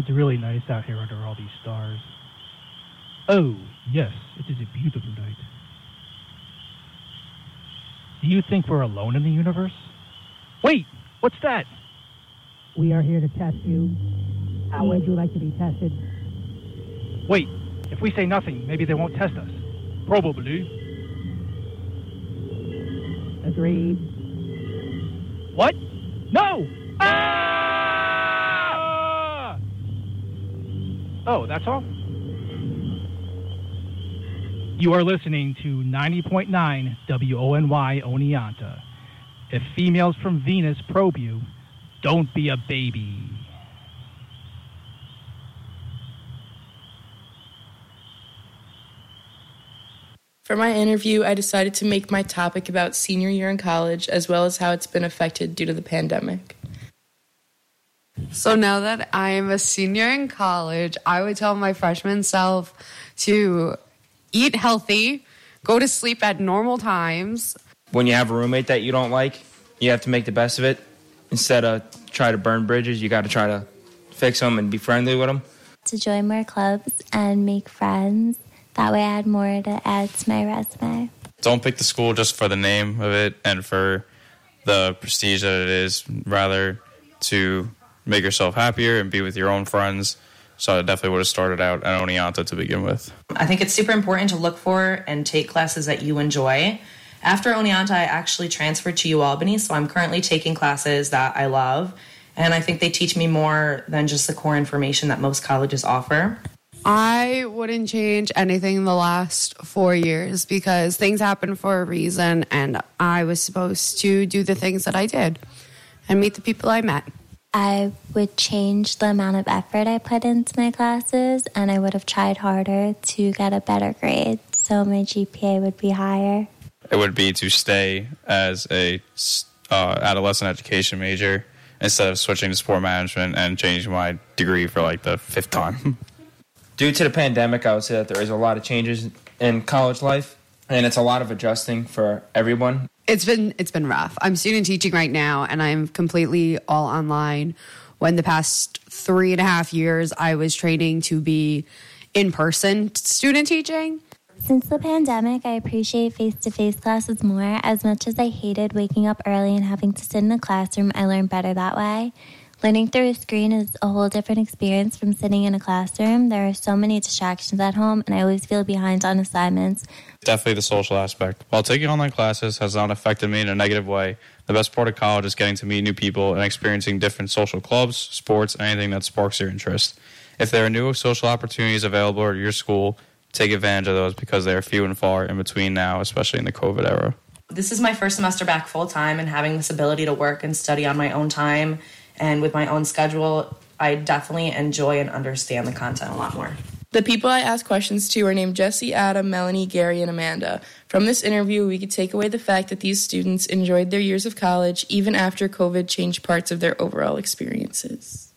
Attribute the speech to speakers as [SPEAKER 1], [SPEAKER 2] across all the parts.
[SPEAKER 1] It's really nice out here under all these stars. Oh, yes, it is a beautiful night. Do you think we're alone in the universe? Wait, what's that?
[SPEAKER 2] We are here to test you. How would you like to be tested?
[SPEAKER 1] Wait, if we say nothing, maybe they won't test us. Probably.
[SPEAKER 2] Agreed.
[SPEAKER 1] What? No! Ah! Oh, that's all? You are listening to 90.9 WONY Oneonta. If females from Venus probe you, don't be a baby.
[SPEAKER 3] For my interview, I decided to make my topic about senior year in college, as well as how it's been affected due to the pandemic.
[SPEAKER 4] So now that I am a senior in college, I would tell my freshman self to eat healthy, go to sleep at normal times.
[SPEAKER 5] When you have a roommate that you don't like, you have to make the best of it. Instead of try to burn bridges, you got to try to fix them and be friendly with them.
[SPEAKER 6] To join more clubs and make friends. That way I had more to add to my resume.
[SPEAKER 7] Don't pick the school just for the name of it and for the prestige that it is, rather to make yourself happier and be with your own friends. So I definitely would have started out at Oneonta to begin with.
[SPEAKER 8] I think it's super important to look for and take classes that you enjoy. After Oneonta, I actually transferred to UAlbany, so I'm currently taking classes that I love, and I think they teach me more than just the core information that most colleges offer.
[SPEAKER 4] I wouldn't change anything in the last 4 years because things happen for a reason, and I was supposed to do the things that I did and meet the people I met.
[SPEAKER 6] I would change the amount of effort I put into my classes, and I would have tried harder to get a better grade, so my GPA would be higher.
[SPEAKER 7] It would be to stay as a adolescent education major instead of switching to sport management and changing my degree for like the 5th time.
[SPEAKER 5] Due to the pandemic, I would say that there is a lot of changes in college life, and it's a lot of adjusting for everyone.
[SPEAKER 4] It's been rough. I'm student teaching right now, and I'm completely all online. When the past 3.5 years, I was training to be in-person student teaching.
[SPEAKER 6] Since the pandemic, I appreciate face-to-face classes more. As much as I hated waking up early and having to sit in the classroom, I learned better that way. Learning through a screen is a whole different experience from sitting in a classroom. There are so many distractions at home, and I always feel behind on assignments.
[SPEAKER 7] Definitely the social aspect. While taking online classes has not affected me in a negative way, the best part of college is getting to meet new people and experiencing different social clubs, sports, and anything that sparks your interest. If there are new social opportunities available at your school, take advantage of those because they are few and far in between now, especially in the COVID era.
[SPEAKER 8] This is my first semester back full-time, and having this ability to work and study on my own time and with my own schedule, I definitely enjoy and understand the content a lot more.
[SPEAKER 3] The people I asked questions to are named Jesse, Adam, Melanie, Gary, and Amanda. From this interview, we could take away the fact that these students enjoyed their years of college even after COVID changed parts of their overall experiences.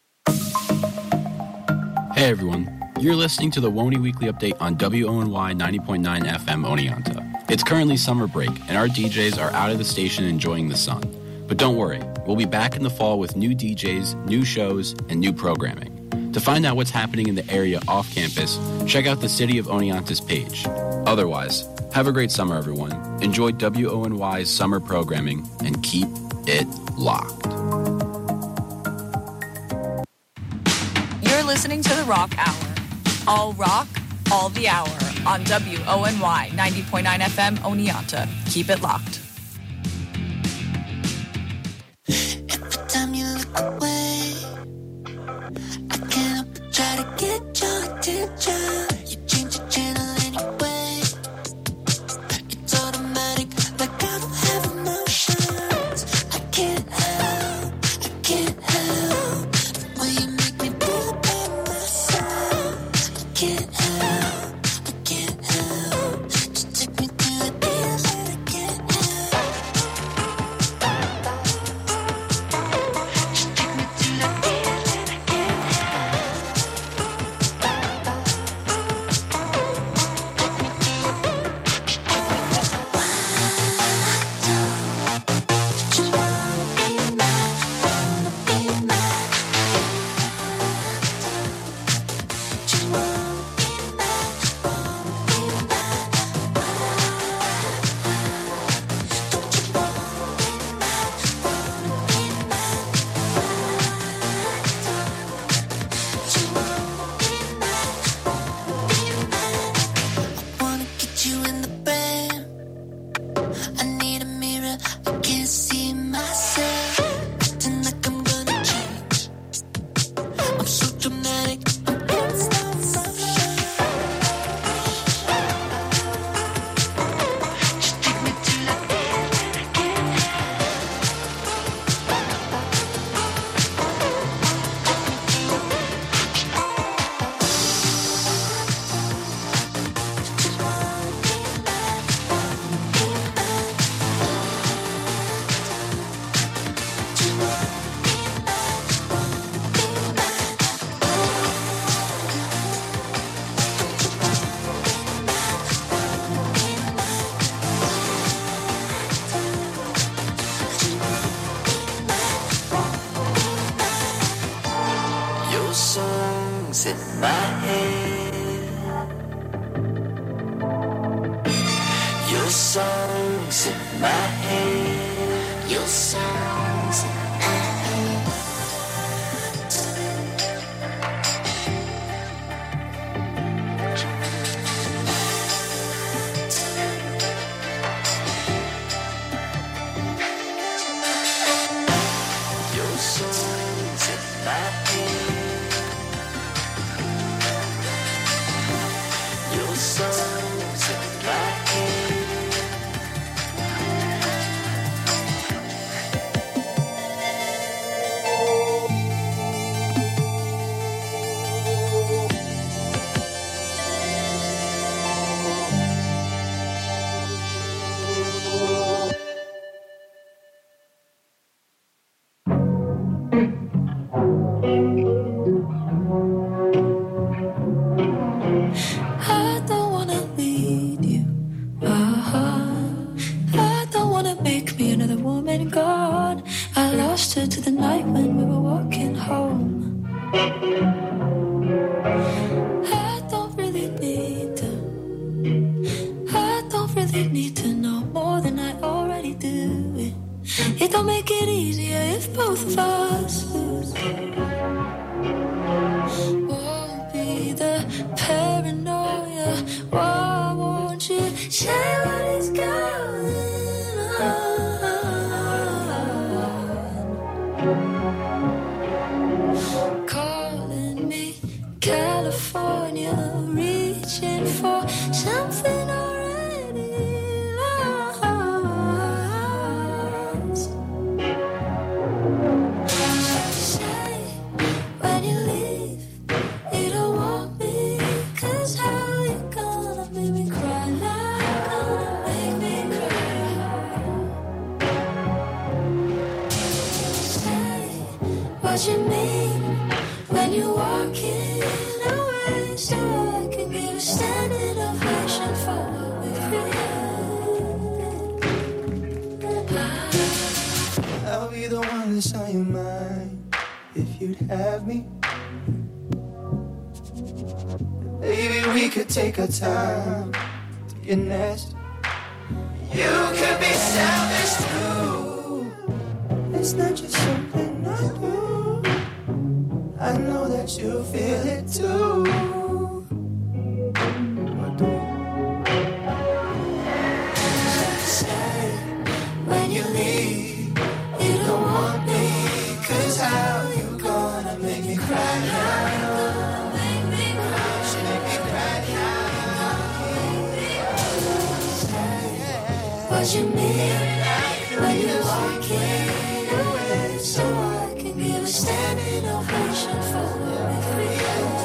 [SPEAKER 9] Hey everyone, you're listening to the WONY Weekly Update on WONY 90.9 FM Oneonta. It's currently summer break, and our DJs are out of the station enjoying the sun. But don't worry, we'll be back in the fall with new DJs, new shows, and new programming. To find out what's happening in the area off campus, check out the City of Oneonta's page. Otherwise, have a great summer, everyone. Enjoy WONY's summer programming and keep it locked.
[SPEAKER 10] You're listening to The Rock Hour. All rock, all the hour on WONY 90.9 FM Oneonta. Keep it locked.
[SPEAKER 11] Every time you look away, I can't help but try to get your attention. You change your channel anyway. It's automatic, like I don't have emotions. I can't help the way you make me feel by myself. I can't help, just take me to a deal that I can't help. my head. Your songs in my head. Your songs in my head. Your songs in my head. Your songs in my head.
[SPEAKER 12] I don't wanna lead you. I don't wanna make me another woman gone. I lost her to the night when we were walking home. I don't really need to. I don't really need to know more than I already do. It don't make it easier if both of us lose. Won't be the paranoia. Why won't you say what is going on? Calling me California, reaching for something already lost. Say when you leave you don't want me, 'cause how you gonna make me cry like gonna make me cry? Say what you mean when you're walking away, so I can give a standing ovation for what we created.
[SPEAKER 11] I'll be the one that's on your mind if you'd have me. Baby, we could take our time to get nasty. You could be selfish too. It's not just something I do. I know that you feel it too. Say when you leave, you don't want me, 'cause how you gonna make me cry now? Make me cry. She make me cry now. What you mean when you're walking away, so I can give a standing ovation for what we created.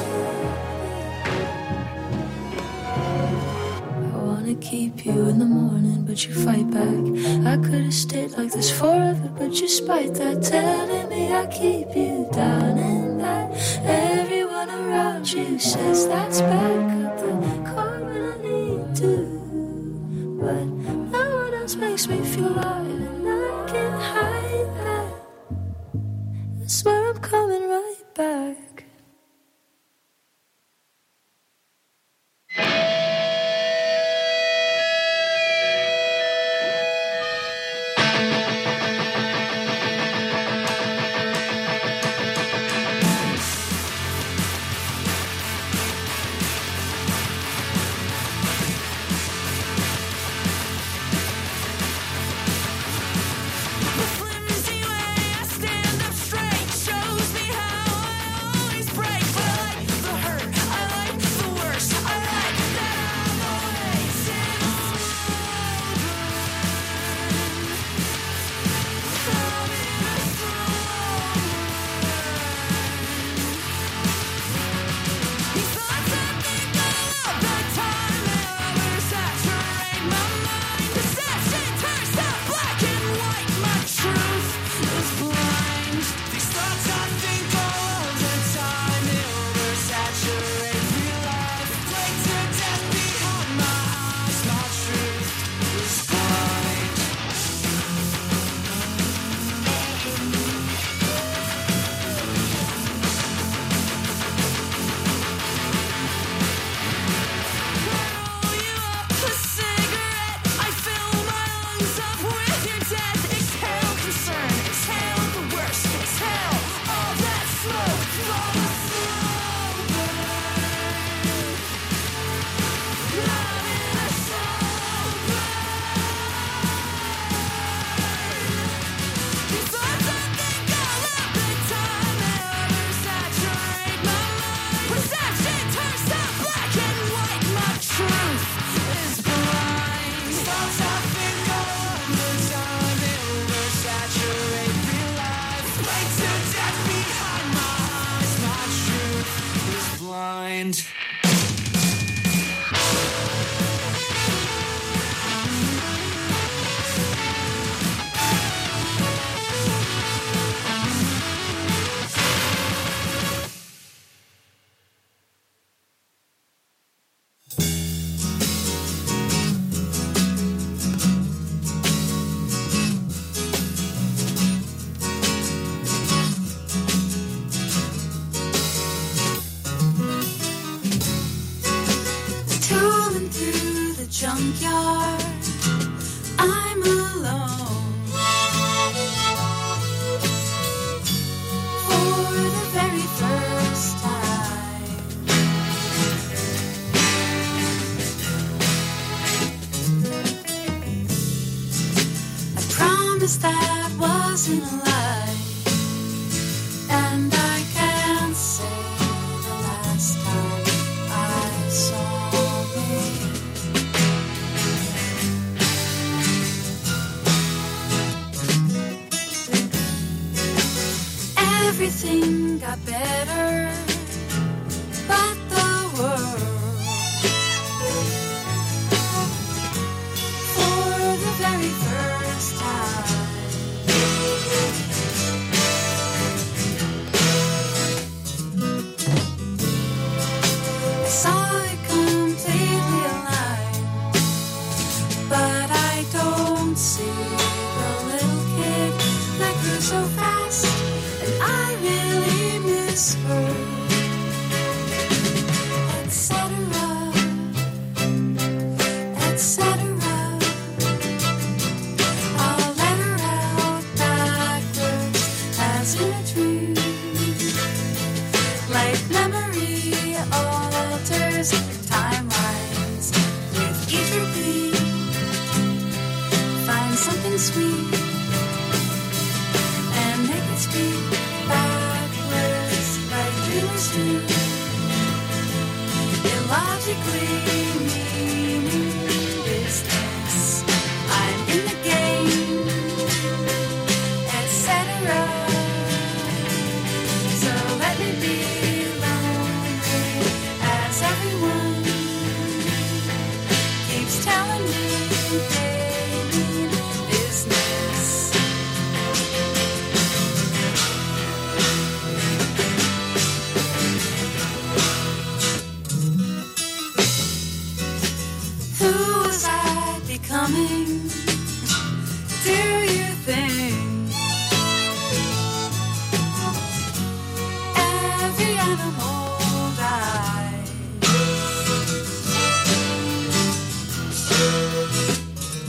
[SPEAKER 11] I wanna keep you in the morning, but you fight back. I could've stayed like this forever, but you spite that, telling me I keep you down and that everyone around you says that's bad. Cut the cord when I need to, but no one else makes me feel right, and I can't hide that. I swear I'm coming right back.
[SPEAKER 13] mind.
[SPEAKER 12] Tooling through the junkyard, I'm alone. For the very first time, I promised that wasn't a lie, and I can't say the last time I saw me. Everything got better, but the world, for the very first time, I saw it completely aligned, but I don't see the little kid that grew so fast, and I really miss her, etc., etc. I'll let her out backwards as in a dream. Like memory alters timelines with each repeat. Find something sweet and make it speak backwards like dreamers do. Illogically meaning business. I'm in the game, etc. So let me be lonely as everyone keeps telling me they mean business. Who was I becoming? Do you think every animal dies?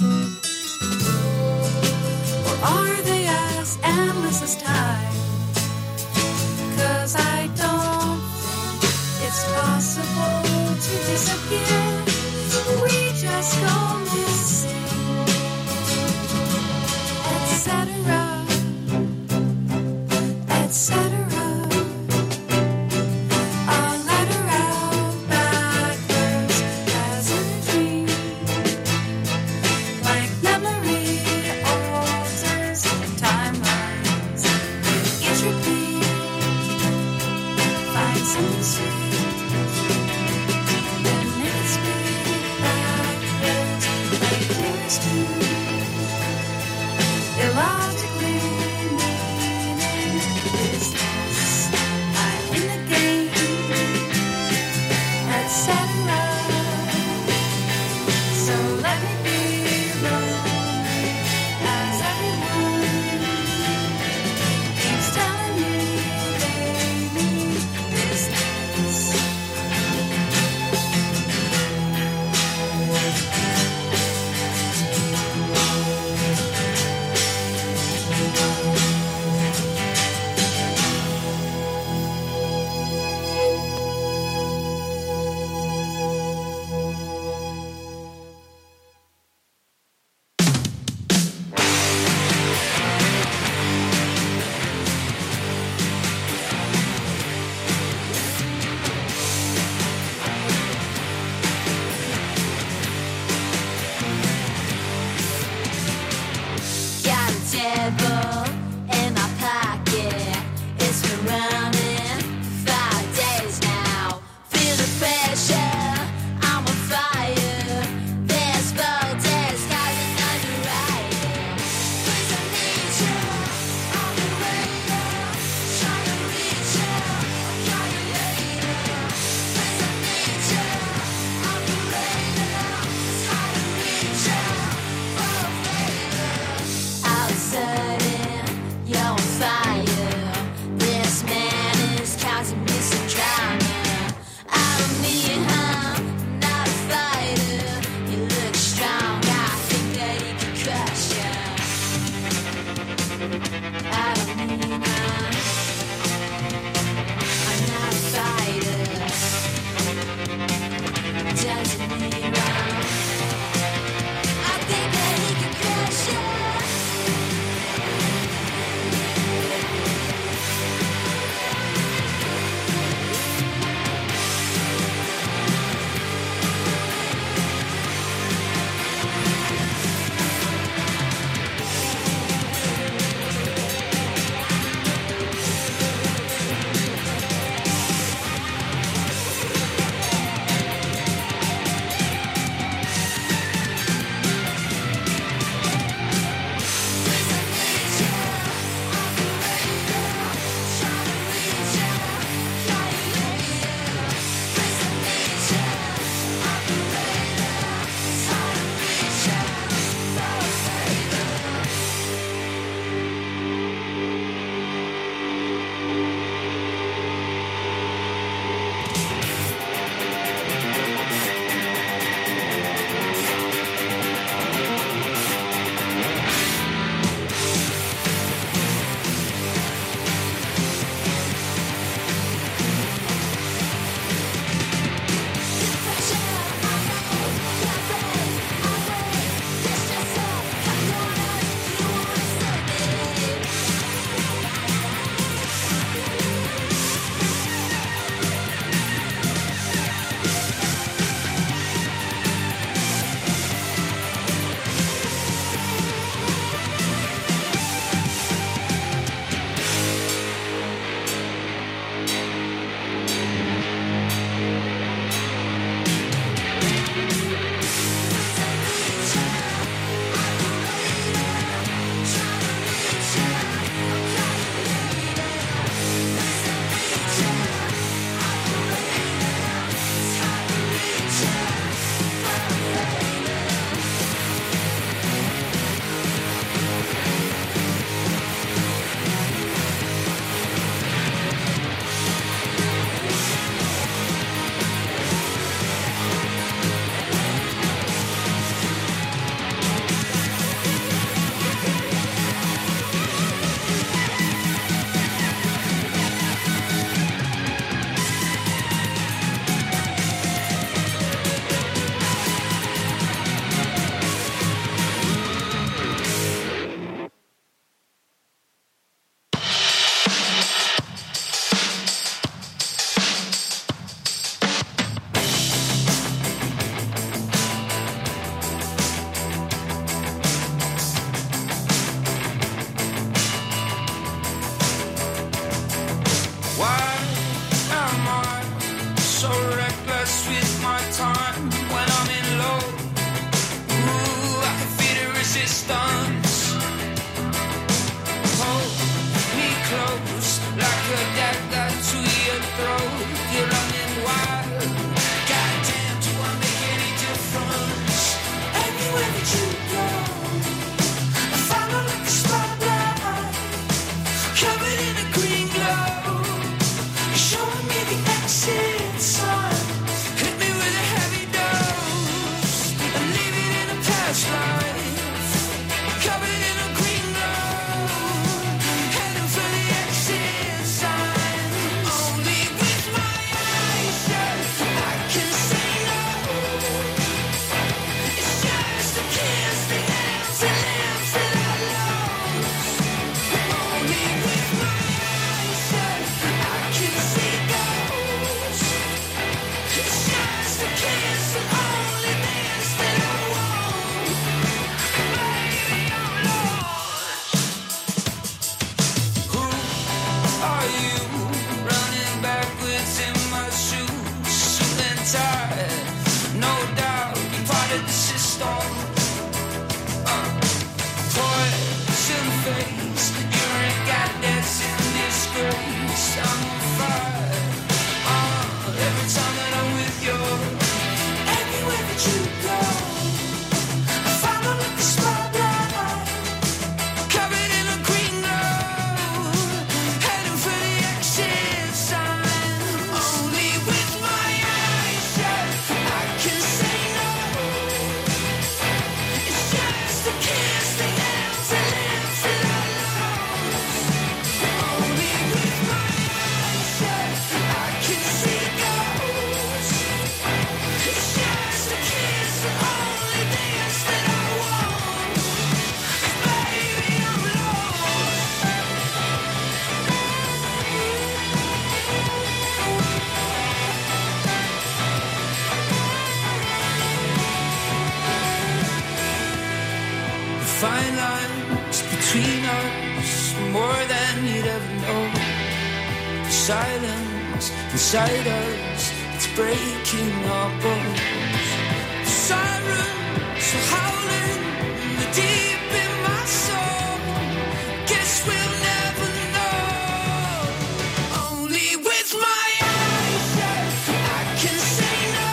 [SPEAKER 13] Fine lines between us, more than you'd ever know. The silence inside us, it's breaking our bones. The sirens are howling in the deep in my soul. Guess we'll never know. Only with my eyes shut, I can say no.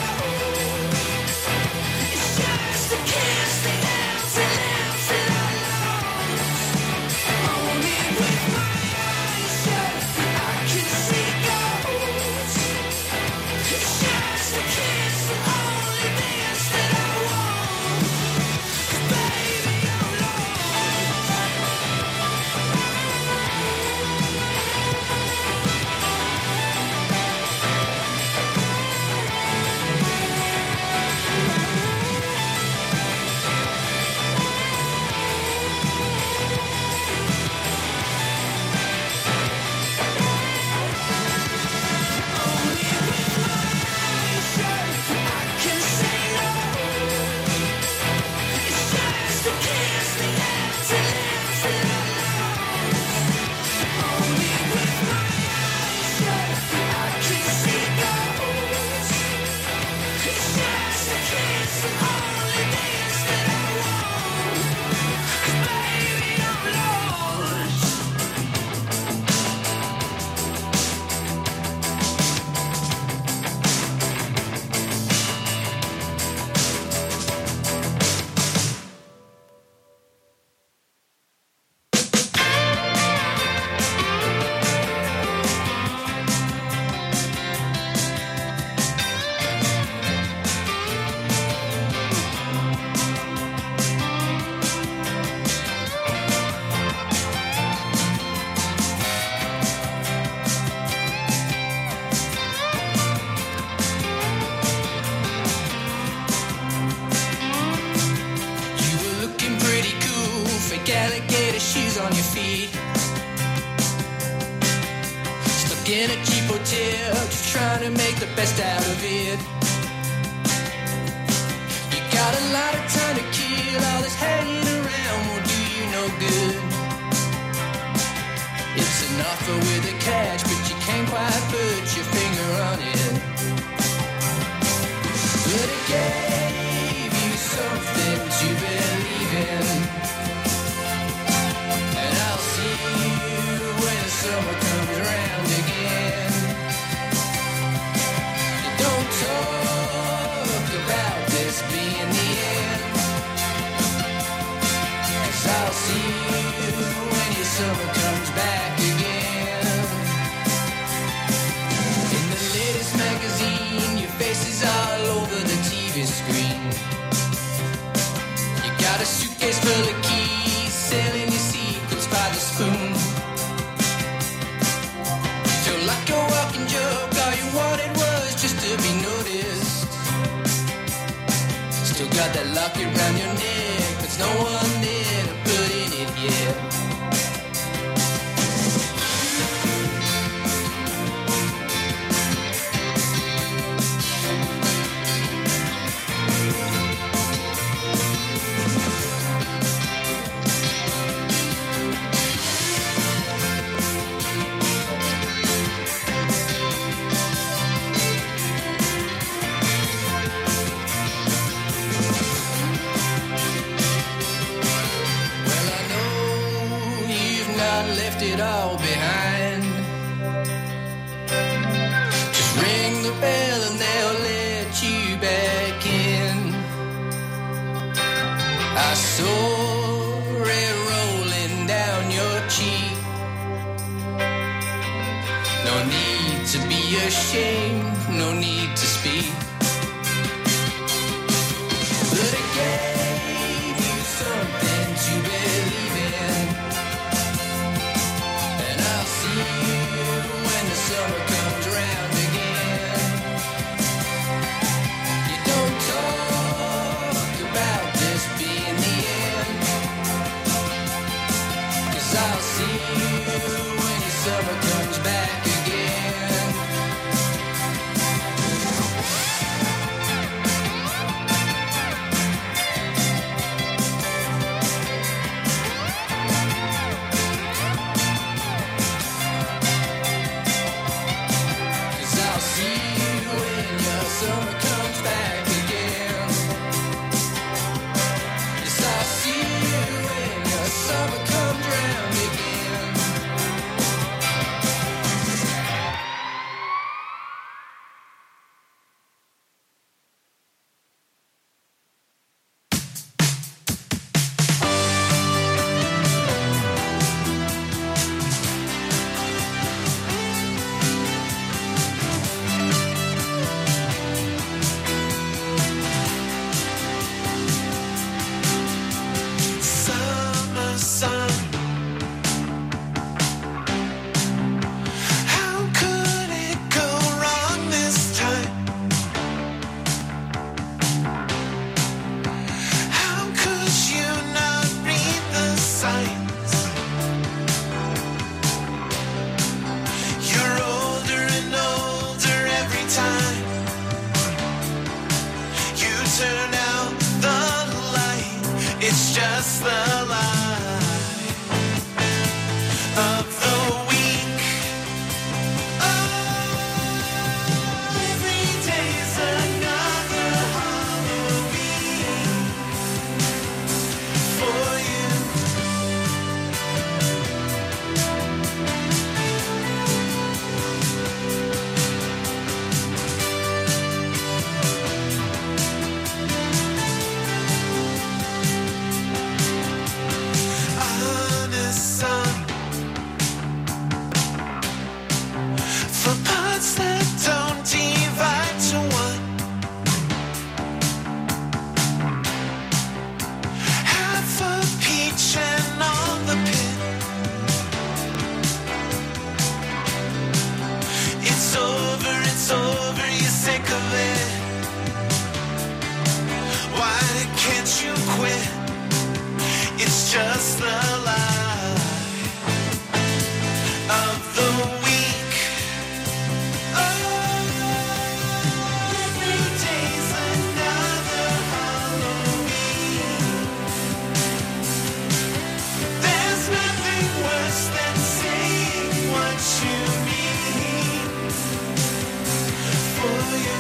[SPEAKER 13] It's just a kiss, the empty lips that I lost. Only with my eyes shut, I can see ghosts. It's just a kiss, the only things that I want. Baby, I'm alligator shoes on your feet. Stuck in a cheap hotel, just trying to make the best out of it. You got a lot of time to kill, all this hanging around won't do you no good. It's an offer with a catch, but you can't quite put your finger on it. But it gave you something to believe in. Summer comes round again. You don't talk about this being the end, 'cause I'll see you when your summer comes back again. In the latest magazine, your face is all over the TV screen. You got a suitcase full of keys, selling your secrets by the spoon. Like a walking joke, all you wanted was just to be noticed. Still got that locket round your neck, there's no one there to put in it yet. Left it all behind. Just ring the bell and they'll let you back in. be ashamed, no need to speak. But I gave you something to believe in, and I'll see you when the summer comes around again. You don't talk about this being the end, 'cause I'll see you when the summer comes back again. Summer comes back again. Yes, I'll see you when your summer comes round again. Summer sun, how could it go wrong this time? How could you not read the signs? You're older and older every time you turn out the light. It's just the light of the week. Oh, every day's another Halloween for you. Honest sun, for parts that don't divide to one. Half a peach and all the pit. It's over, you're sick of it. Why can't you quit? It's just the light of the week. Oh, every day's another Halloween. There's nothing worse than saying what you mean for you,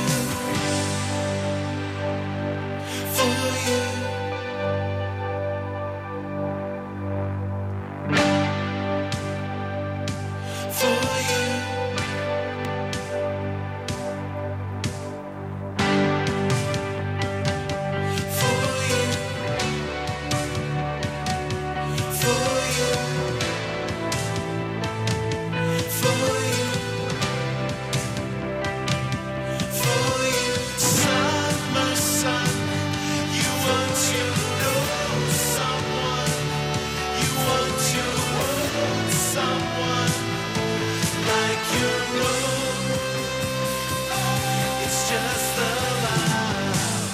[SPEAKER 13] for you. For you. For you. For you. For you. For you. Summer sun, you want to know someone. You want to hold someone like your own. It's just the light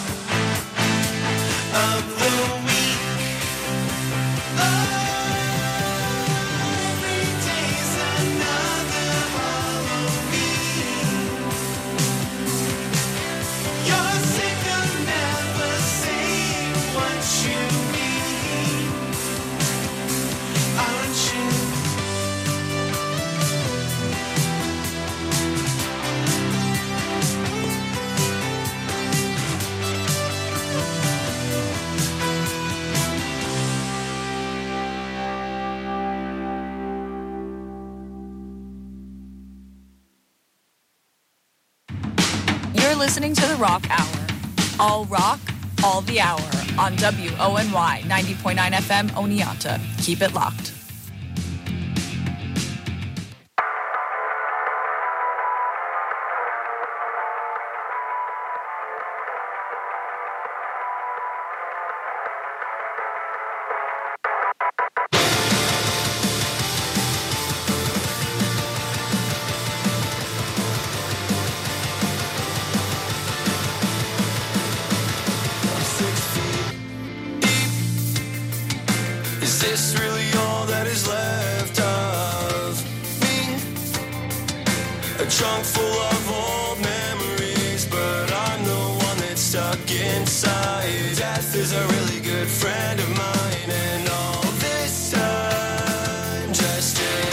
[SPEAKER 13] of the week. Oh, every day's another Halloween. You're sick of never saying what you mean, aren't you?
[SPEAKER 10] You're listening to The Rock Hour. All rock, all the hour on WONY 90.9 FM Oneonta. Keep it locked.
[SPEAKER 13] Is this really all that is left of me? A trunk full of old memories, but I'm the one that's stuck inside. Death is a really good friend of mine, and all this time just in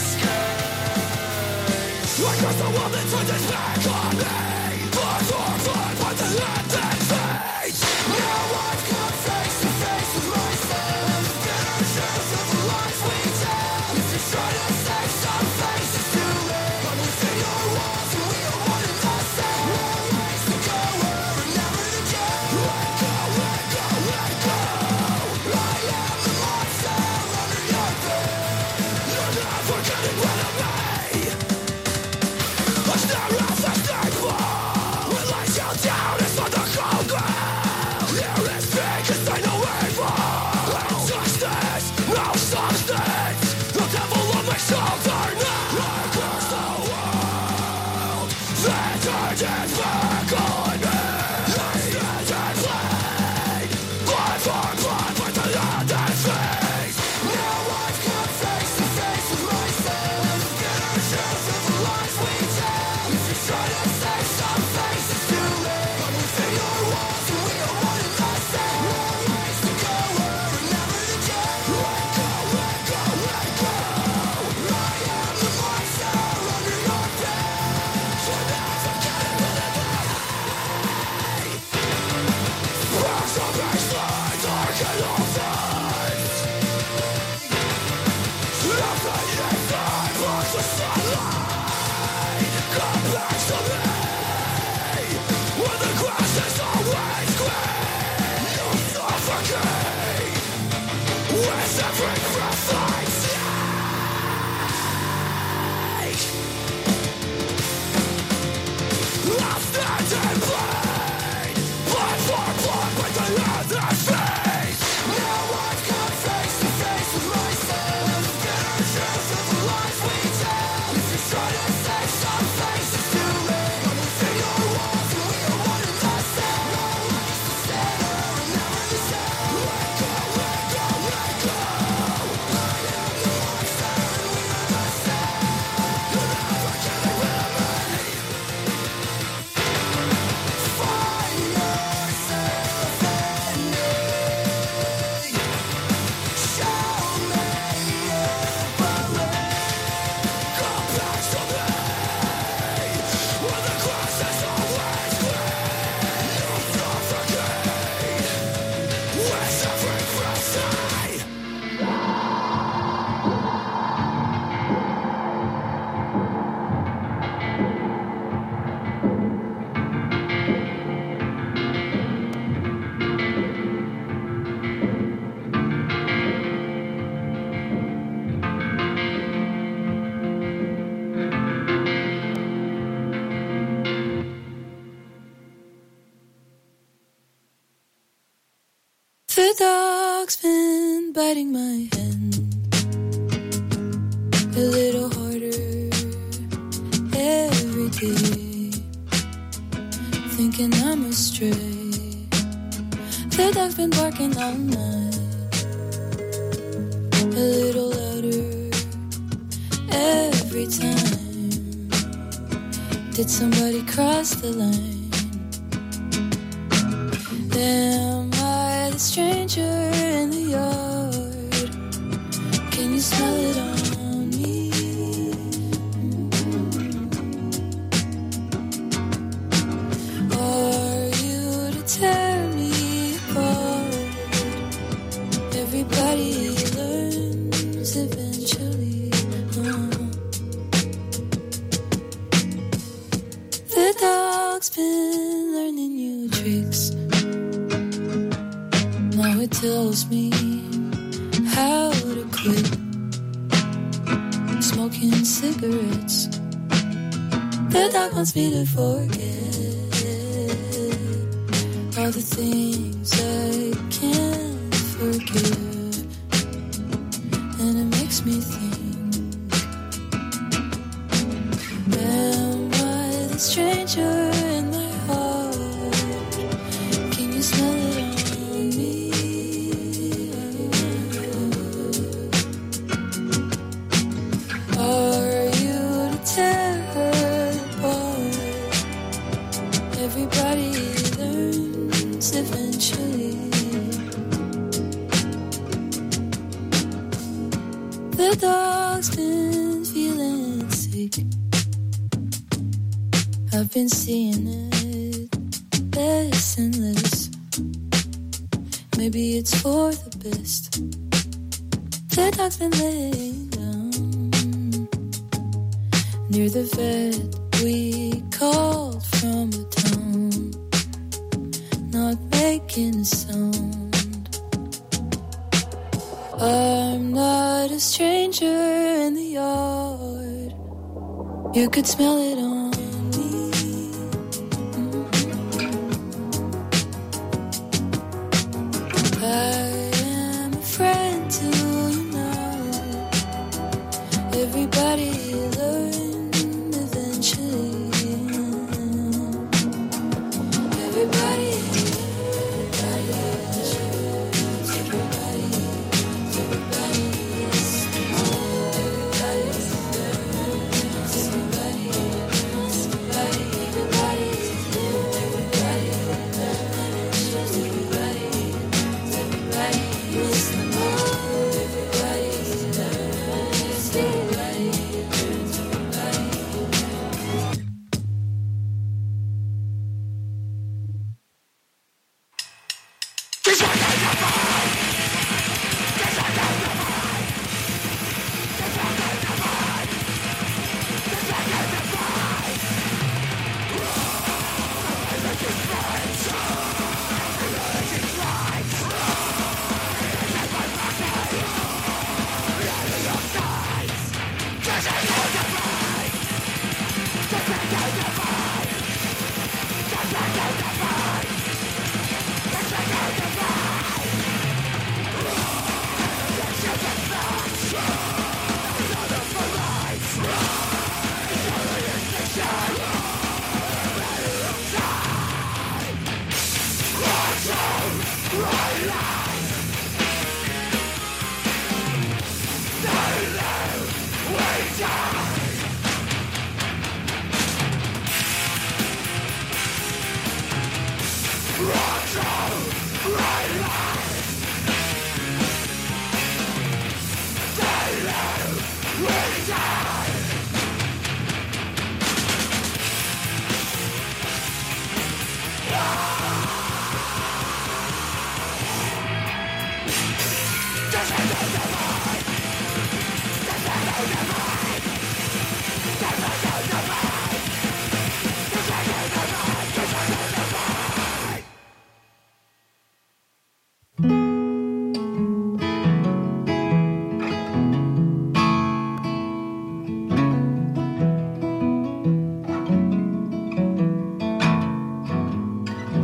[SPEAKER 13] disguise. I guess the world that turns its back on me. Blood or blood, but the end that fades. Now I've come face to face with myself. Bitter shadows of the lies we tell. If you try to save some faces too late, I'm within your walls and we are one and the same. No ways to go, we're never to go. Let go, let go, let go. I am the monster under your bed. You're never getting rid of me. I stare at the table. We lay you down inside the cold ground. Here is because I know evil. Injustice, no substance. The devil on my shoulder now. Across the world, vengeance is back on me. Vengeance laid. Blood for blood with the hand and face. Now I've come face to face with myself. Bitter shadows of the lies we tell. If you try to save some faces too late, I'm within your walls and we are one and the same. No ways to go, we're never to go. Let go, let go, let go. I am the monster under your bed. So never get it rid of me. Rush of baseline, dark and offense. Nothing inside but the sunlight. Come back to me. When the grass is always green, you suffocate. With every breath I take, I'll stand and bleed. Blood for blood with the other face. Now I've come face to face with myself. Bitter shadows of the lies we tell. If you try to save some faces too late, I'm within your walls and we are one and the same. No ways to settle and never the same. Let go, let go, let go. I am the monster and we are the same. You're never getting rid of me. Find yourself in me. Show me if I come back to me. When the grass is always green, you suffocate. With every breath I
[SPEAKER 12] The dog's been biting my hand a little harder every day, thinking I'm astray. The dog's been barking all night a little louder every time. Did somebody cross the line? Am I the stranger in the yard? Can you smell it on me? Are you to tear me apart? Everybody learns eventually. The dog's been learning new tricks. Now it tells me how to quit smoking cigarettes. The dog wants me to forget all the things I can't forgive, and it makes me think, am I the stranger in my heart? Can you smell it on me? eventually. The dog's been feeling sick. I've been seeing it less and less. Maybe it's for the best. The dog's been laying down near the vet we called from a town, not making a sound. I'm not a stranger in the yard. You could smell it on me. I am a friend to you now. Everybody learn eventually. Everybody.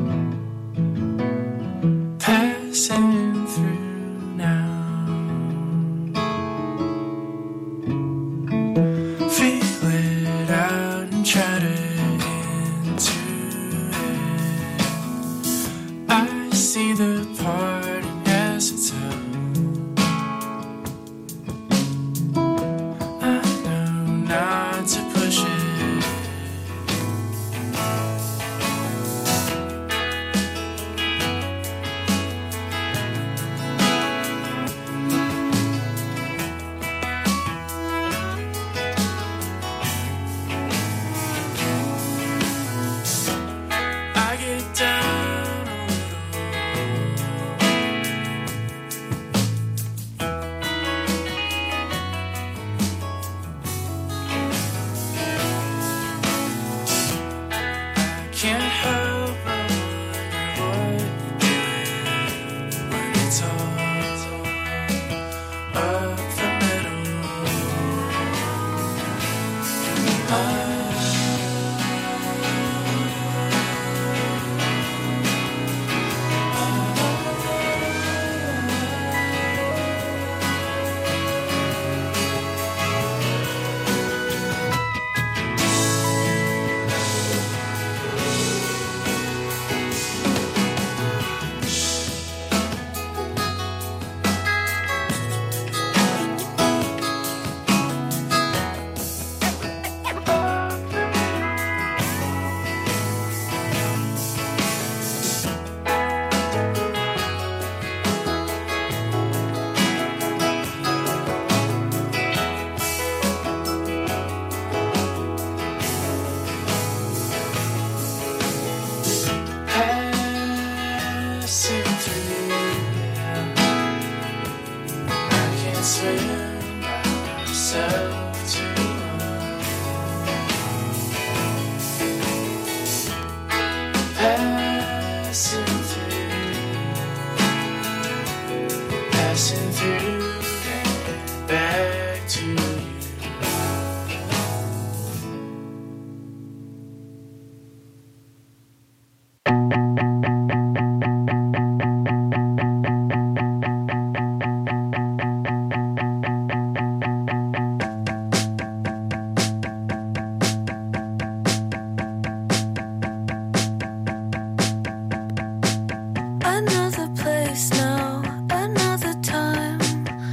[SPEAKER 13] Passing through now. transfer myself to passing through and back to you.
[SPEAKER 12] Another place now, another time.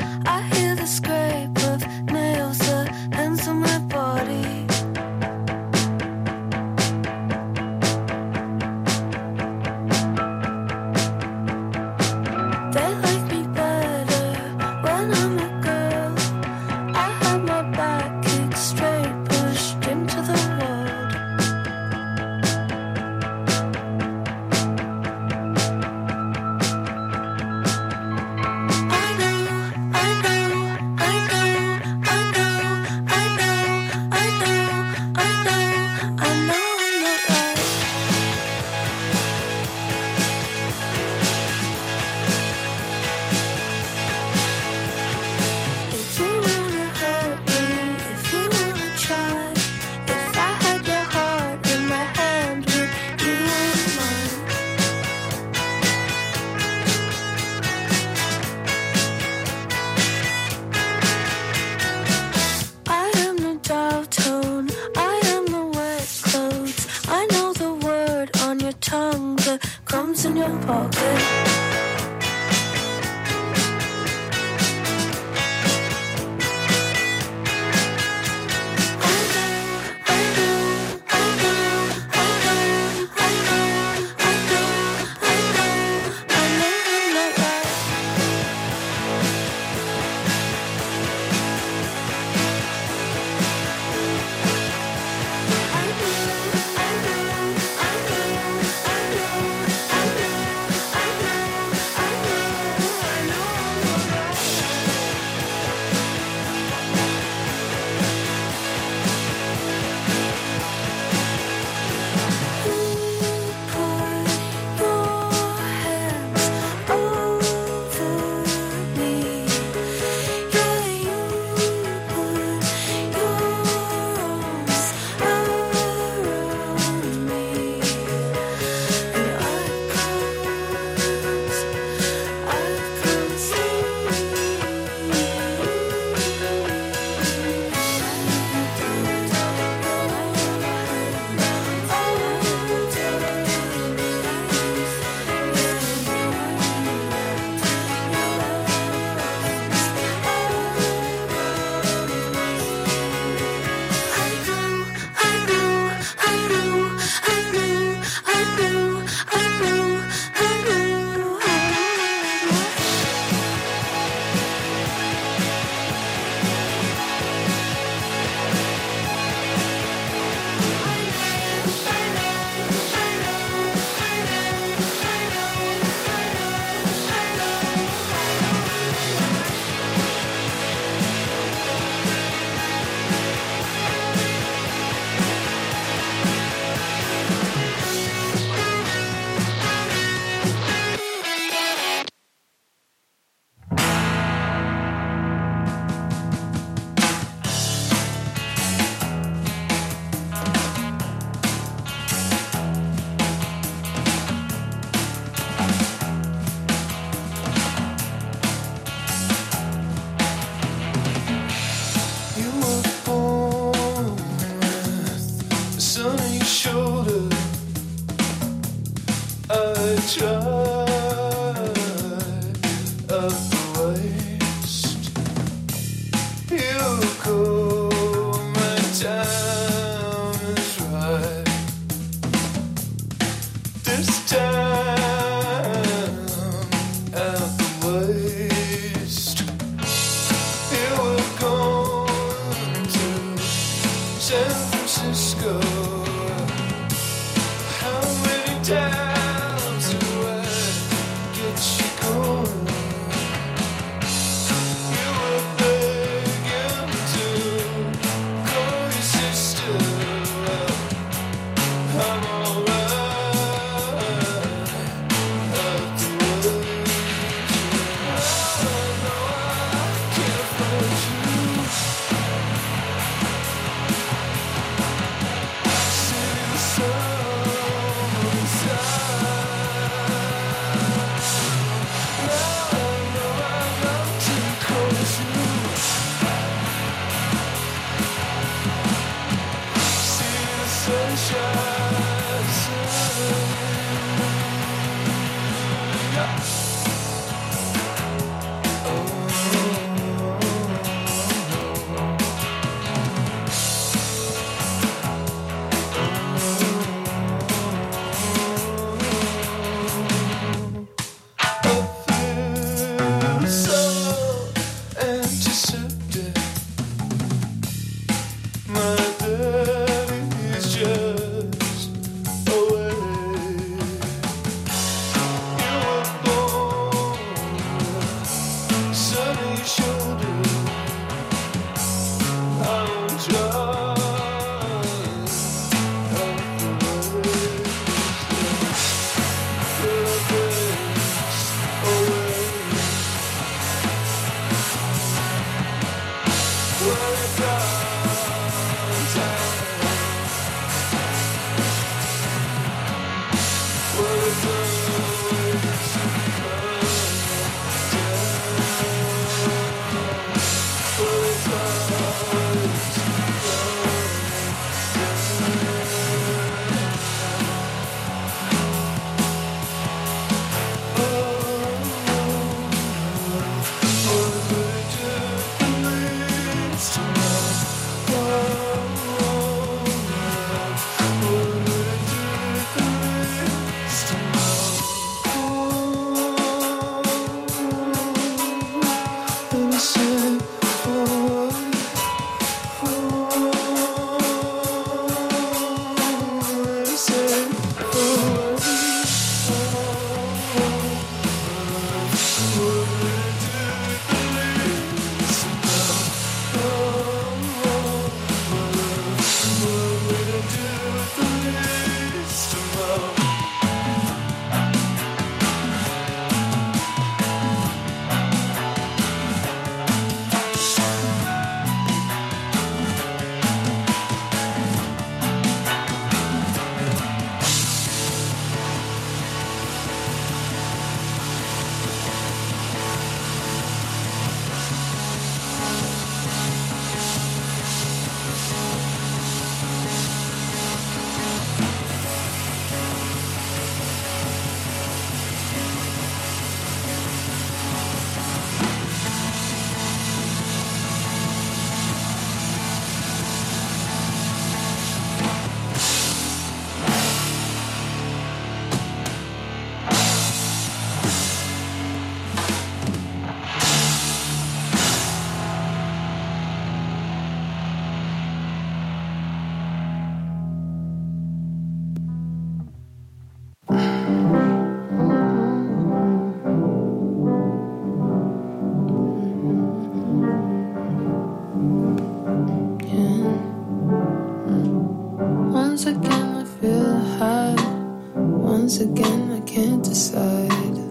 [SPEAKER 14] again, I can't decide.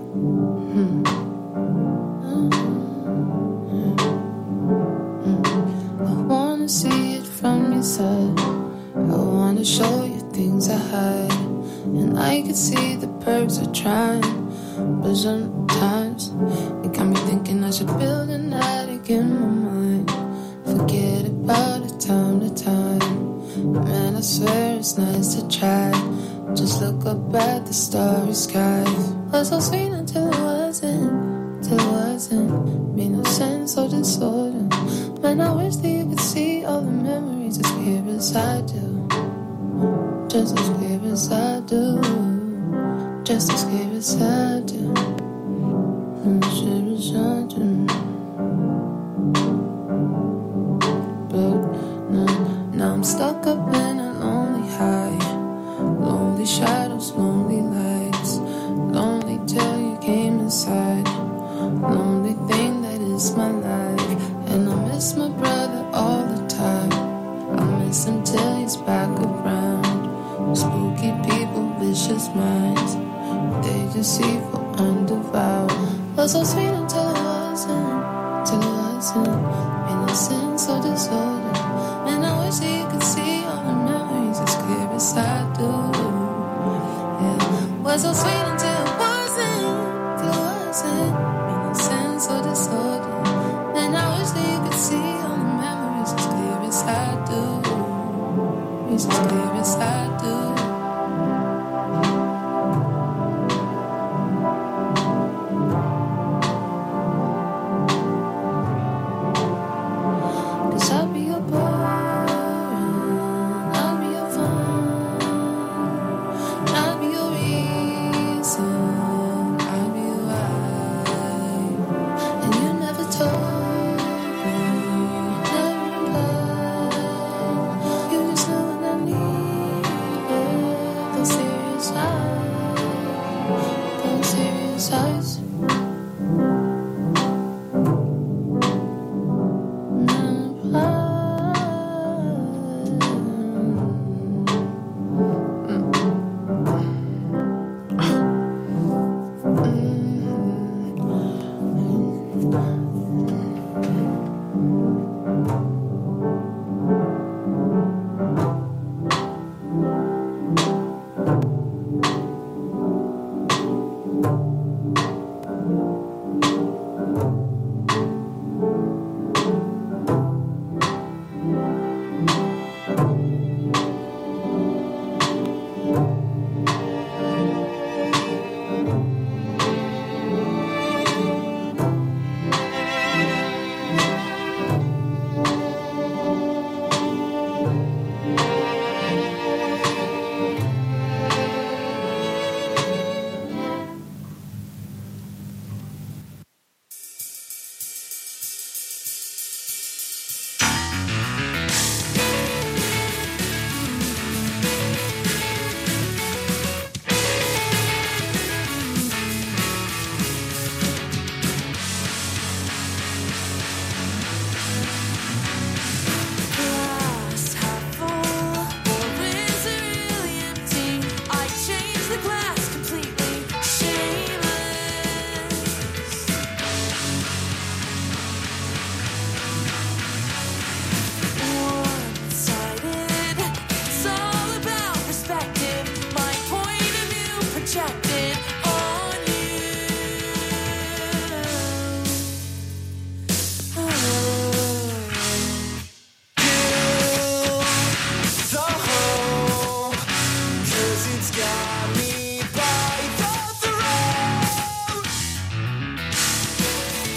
[SPEAKER 14] I wanna see it from your side. I wanna show you things I hide. And I can see the perks of trying, but sometimes it got me thinking I should build an attic in my mind. Forget about it time to time. Man, I swear it's nice to try. Just look up at the starry sky. Was so sweet until it wasn't, till it wasn't. Made no sense or disorder. Man, I wish that you could see all the memories as clear as I do. Just as clear as I do. Just as clear as I do. As clear as I do. But now I'm stuck up in a lonely high. Lonely shadows, lonely lights. Lonely till you came inside. Lonely thing that is my life. And I miss my brother all the time. I miss him till he's back around. Spooky people, vicious minds. They deceitful, undevoured. Was so sweet until it wasn't, till it wasn't. Made no sense or disorder. And I wish that you could see all the memories as clear as I do. Yeah, was so sweet until it wasn't, till it wasn't. Made no sense or disorder. And I wish that you could see all the memories as clear as I do. As clear as I do.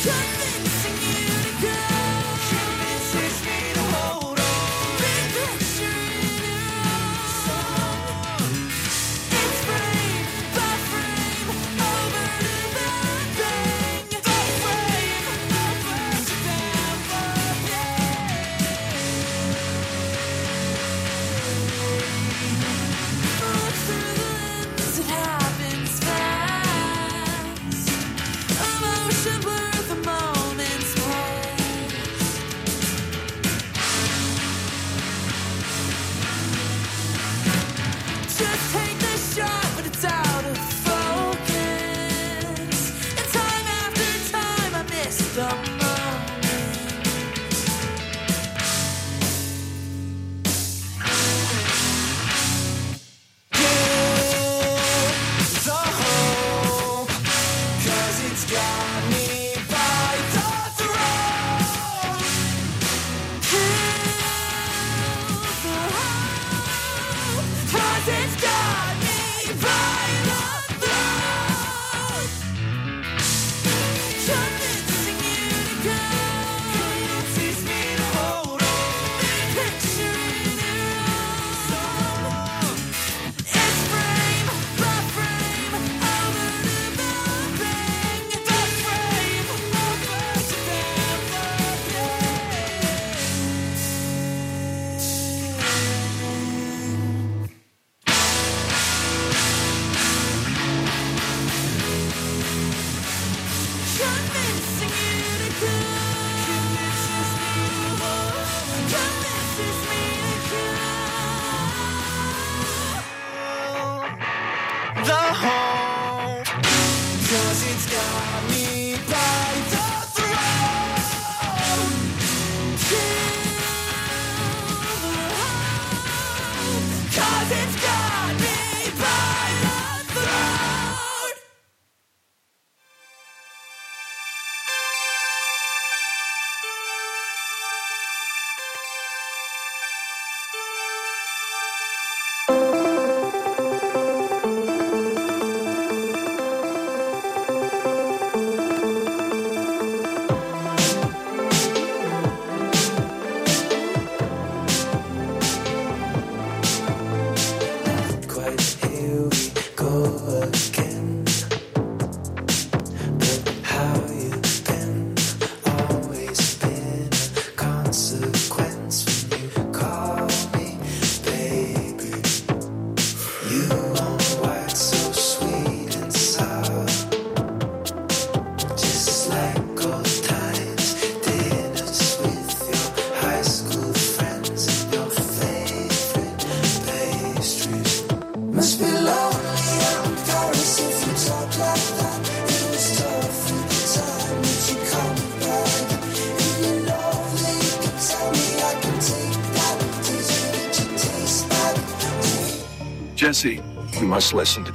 [SPEAKER 15] Jesse, you must listen to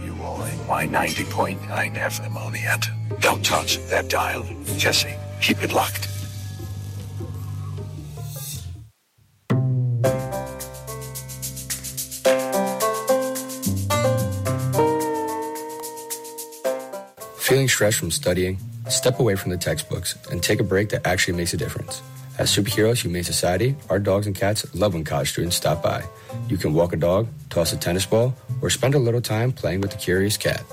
[SPEAKER 15] WONY 90.9 FM Oneonta. Don't touch that dial. Jesse, keep it locked.
[SPEAKER 16] Feeling stressed from studying? Step away from the textbooks and take a break that actually makes a difference. As Superheroes Humane Society, our dogs and cats love when college students stop by. You can walk a dog, toss a tennis ball, or spend a little time playing with the curious cat.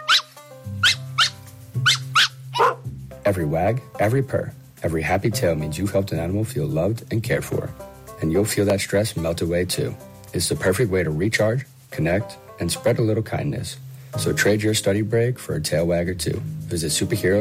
[SPEAKER 16] Every wag, every purr, every happy tail means you've helped an animal feel loved and cared for. And you'll feel that stress melt away too. It's the perfect way to recharge, connect, and spread a little kindness. So trade your study break for a tail wag or two. Visit Superheroes